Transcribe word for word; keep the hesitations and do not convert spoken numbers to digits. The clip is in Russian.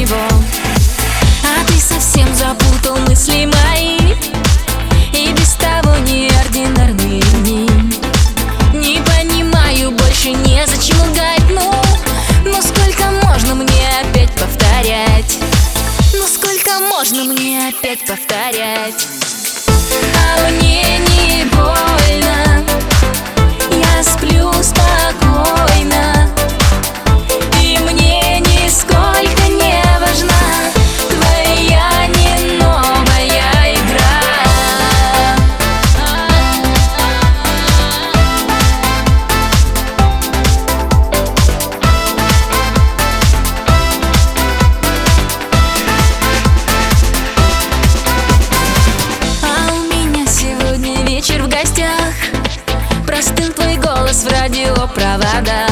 его. А ты совсем запутал мысли мои, и без того неординарные дни. Не понимаю, больше незачем лгать. Ну, ну сколько можно мне опять повторять? Ну сколько можно мне опять повторять? А мне не больно, я сплю спокойно, и мне нисколько не важна твоя не новая игра. А у меня сегодня вечер в гостях, простыл твой голос в радиопроводах.